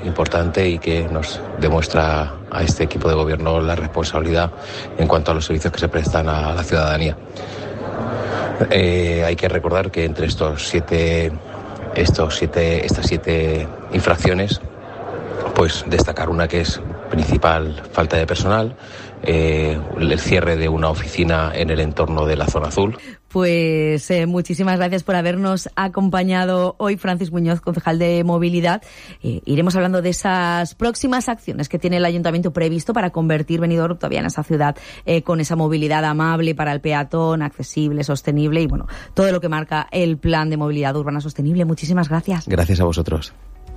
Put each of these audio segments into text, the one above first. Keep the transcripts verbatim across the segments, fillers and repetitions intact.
importante y que nos demuestra a este equipo de gobierno la responsabilidad en cuanto a los servicios que se prestan a la ciudadanía. Eh, hay que recordar que entre estos siete, estos siete, estas siete infracciones, pues destacar una que es principal falta de personal, eh, el cierre de una oficina en el entorno de la zona azul. Pues eh, muchísimas gracias por habernos acompañado hoy, Francis Muñoz, concejal de Movilidad. Eh, iremos hablando de esas próximas acciones que tiene el Ayuntamiento previsto para convertir Benidorm todavía en esa ciudad eh, con esa movilidad amable para el peatón, accesible, sostenible y, bueno, todo lo que marca el Plan de Movilidad Urbana Sostenible. Muchísimas gracias. Gracias a vosotros.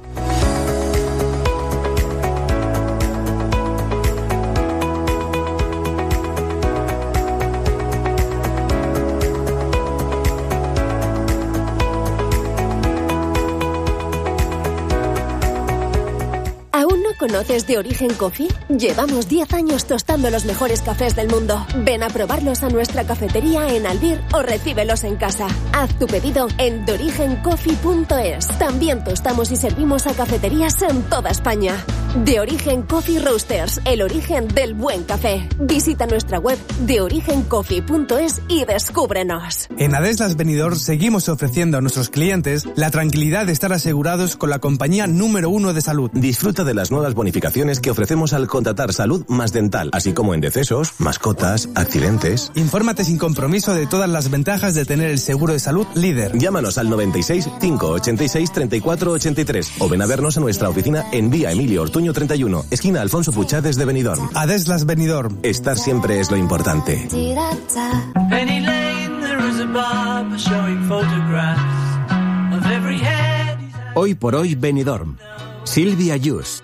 ¿Conoces De Origen Coffee? Llevamos diez años tostando los mejores cafés del mundo. Ven a probarlos a nuestra cafetería en Albir o recíbelos en casa. Haz tu pedido en de origen coffee punto es. También tostamos y servimos a cafeterías en toda España. De Origen Coffee Roasters, el origen del buen café. Visita nuestra web de origen coffee punto es y descúbrenos. En Adeslas Benidorm seguimos ofreciendo a nuestros clientes la tranquilidad de estar asegurados con la compañía número uno de salud. Disfruta de las nuevas bonificaciones que ofrecemos al contratar salud más dental, así como en decesos, mascotas, accidentes. Infórmate sin compromiso de todas las ventajas de tener el seguro de salud líder. Llámanos al noventa y seis, cinco ochenta y seis, treinta y cuatro ochenta y tres o ven a vernos a nuestra oficina en Vía Emilio Ortuño treinta y uno, esquina Alfonso Puchades de Benidorm. Adeslas Benidorm. Estar siempre es lo importante. Hoy por hoy Benidorm. Silvia Yus.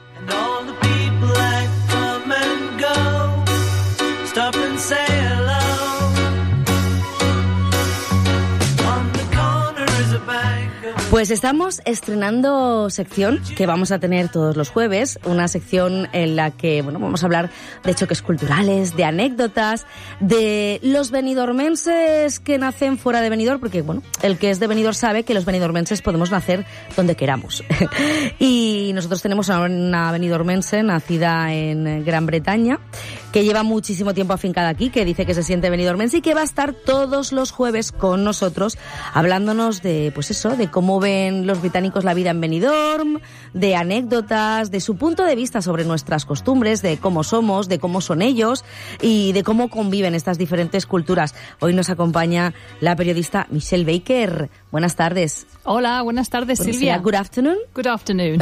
Pues estamos estrenando sección que vamos a tener todos los jueves, una sección en la que, bueno, vamos a hablar de choques culturales, de anécdotas, de los benidormenses que nacen fuera de Benidorm, porque, bueno, el que es de Benidorm sabe que los benidormenses podemos nacer donde queramos. Y nosotros tenemos a una benidormense nacida en Gran Bretaña, que lleva muchísimo tiempo afincada aquí, que dice que se siente benidormense y que va a estar todos los jueves con nosotros hablándonos de, pues eso, de cómo ven los británicos la vida en Benidorm, de anécdotas, de su punto de vista sobre nuestras costumbres, de cómo somos, de cómo son ellos y de cómo conviven estas diferentes culturas. Hoy nos acompaña la periodista Michelle Baker. Buenas tardes. Hola, buenas tardes, Bueno, Silvia. Good afternoon. Good afternoon.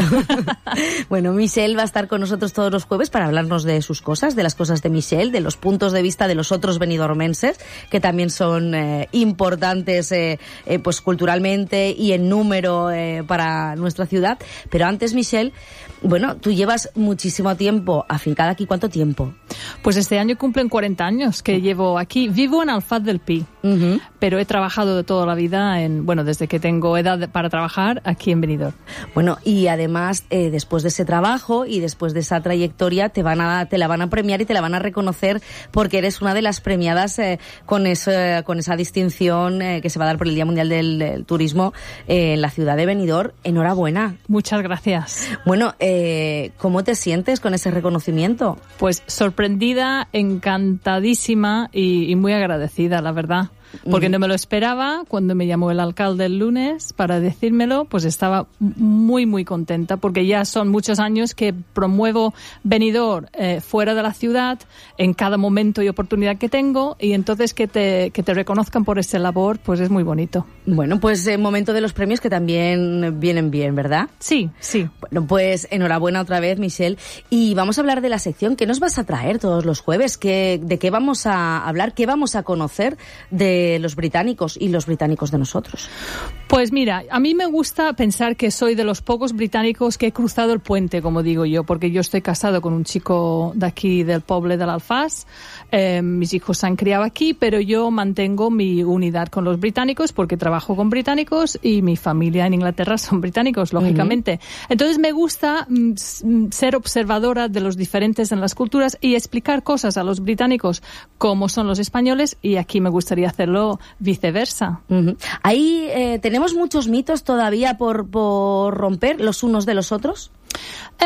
Bueno, Michelle va a estar con nosotros todos los jueves para hablarnos de sus cosas, de las cosas de Michelle, de los puntos de vista de los otros benidormenses, que también son eh, importantes eh, eh, pues culturalmente y en número eh, para nuestra ciudad. Pero antes, Michelle, bueno, tú llevas muchísimo tiempo afincada aquí. ¿Cuánto tiempo? Pues este año cumplen cuarenta años que llevo aquí. Vivo en Alfaz del Pi, uh-huh. pero he trabajado de toda la vida, en bueno, desde que tengo edad para trabajar aquí en Benidorm. Bueno, y además, eh, después de ese trabajo y después de esa trayectoria, te van a, te la van a premiar y te la van a reconocer porque eres una de las premiadas eh, con, ese, con esa distinción eh, que se va a dar por el Día Mundial del, del Turismo eh, en la ciudad de Benidorm. Enhorabuena. Muchas gracias. Bueno, eh, ¿cómo te sientes con ese reconocimiento? Pues sorprendida, encantadísima y, y muy agradecida, la verdad. Porque no me lo esperaba. Cuando me llamó el alcalde el lunes para decírmelo, pues estaba muy, muy contenta, porque ya son muchos años que promuevo Benidorm eh, fuera de la ciudad en cada momento y oportunidad que tengo, y entonces que te, que te reconozcan por esta labor, pues es muy bonito. Bueno, pues el momento de los premios que también vienen bien, ¿verdad? Sí, sí. Bueno, pues enhorabuena otra vez, Michelle. Y vamos a hablar de la sección que nos vas a traer todos los jueves. ¿Qué, ¿De qué vamos a hablar? ¿Qué vamos a conocer de los británicos y los británicos de nosotros? Pues mira, a mí me gusta pensar que soy de los pocos británicos que he cruzado el puente, como digo yo, porque yo estoy casado con un chico de aquí del Poble del Alfaz. Eh, mis hijos se han criado aquí, pero yo mantengo mi unidad con los británicos porque trabajo con británicos y mi familia en Inglaterra son británicos, lógicamente. Uh-huh. Entonces me gusta mm, ser observadora de los diferentes en las culturas y explicar cosas a los británicos como son los españoles, y aquí me gustaría hacerlo viceversa. Uh-huh. Ahí eh, tenemos muchos mitos todavía por, por romper los unos de los otros.